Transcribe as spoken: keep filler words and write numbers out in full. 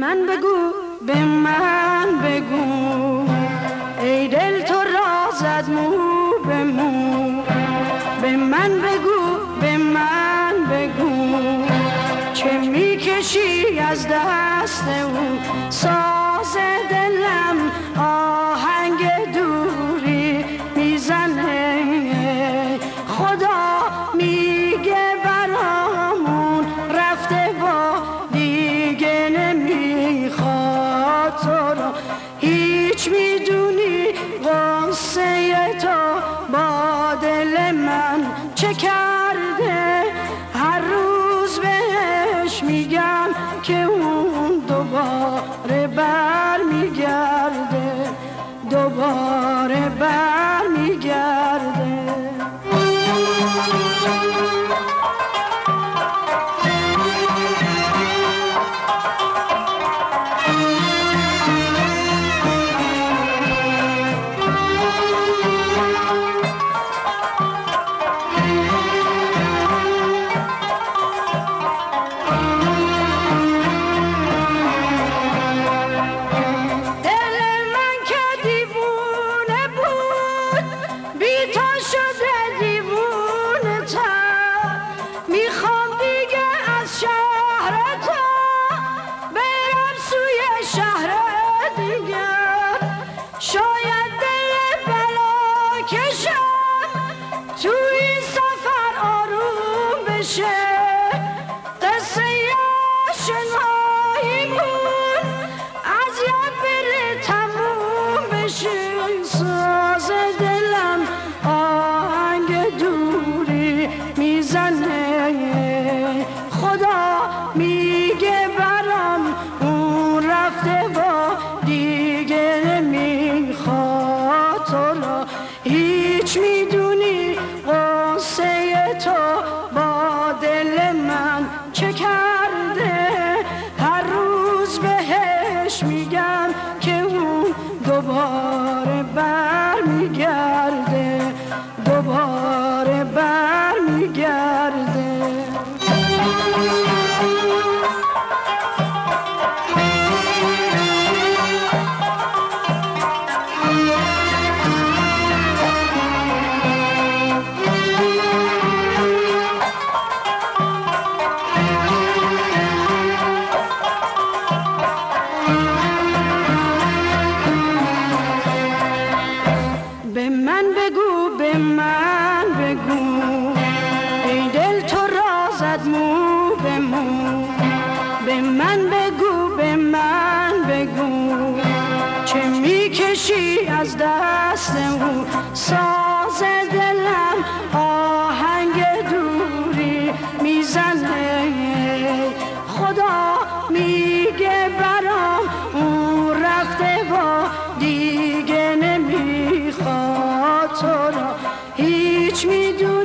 من بگو به من بگو ای دل تو را زد مو به مو به من بگو به من بگو چه میکشی از دست او ساز دلم آهنگ دوری میزنه خدا میگه برامون رفته با دیگه نمیخواد تو رو هیچ میدونی قصه تو با دل من چه کرده هر روز بهش میگم که اون دوباره بر میگرده دوباره بر میگرده از دست او ساز دلم آهنگ دوری میزنه خدا میگه برام اون رفته با دیگه نمیخواد تو را هیچ میدونی